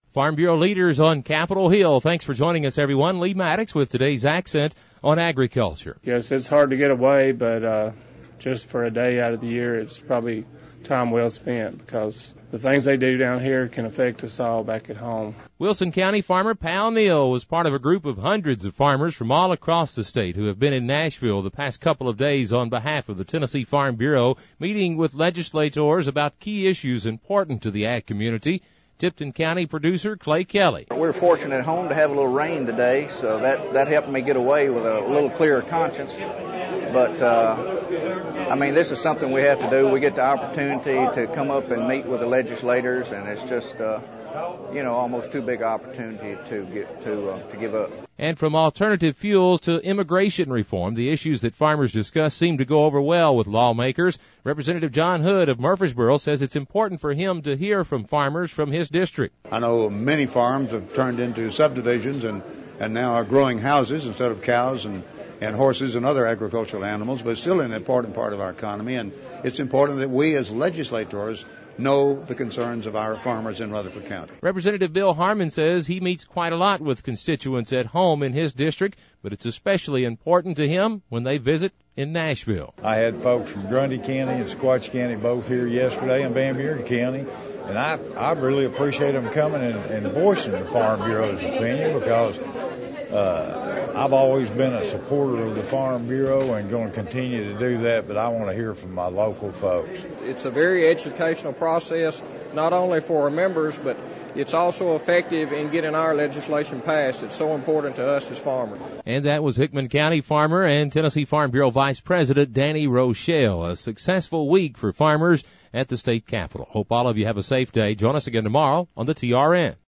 Farm Bureau leaders on Capitol Hill. Thanks for joining us, everyone. Lee Maddox with today's accent on agriculture. Yes, it's hard to get away, but just for a day out of the year, it's probably time well spent because the things they do down here can affect us all back at home. Wilson County farmer Pal Neal was part of a group of hundreds of farmers from all across the state who have been in Nashville the past couple of days on behalf of the Tennessee Farm Bureau, meeting with legislators about key issues important to the ag community. Tipton County producer Clay Kelly. We're fortunate at home to have a little rain today, so that helped me get away with a little clearer conscience. But, this is something we have to do. We get the opportunity to come up and meet with the legislators, and it's just, almost too big an opportunity to give up. And from alternative fuels to immigration reform, the issues that farmers discuss seem to go over well with lawmakers. Representative John Hood of Murfreesboro says it's important for him to hear from farmers from his district. I know many farms have turned into subdivisions and now are growing houses instead of cows and horses and other agricultural animals, but it's still an important part of our economy, and it's important that we as legislators know the concerns of our farmers in Rutherford County. Representative Bill Harmon says he meets quite a lot with constituents at home in his district, but it's especially important to him when they visit in Nashville. I had folks from Grundy County and Sequatchie County both here yesterday, and Van Buren County, and I really appreciate them coming and voicing the Farm Bureau's opinion because I've always been a supporter of the Farm Bureau and going to continue to do that, but I want to hear from my local folks. It's a very educational process, not only for our members, but it's also effective in getting our legislation passed. It's so important to us as farmers. And that was Hickman County farmer and Tennessee Farm Bureau Vice President Danny Rochelle. A successful week for farmers at the state capitol. Hope all of you have a safe day. Join us again tomorrow on the TRN.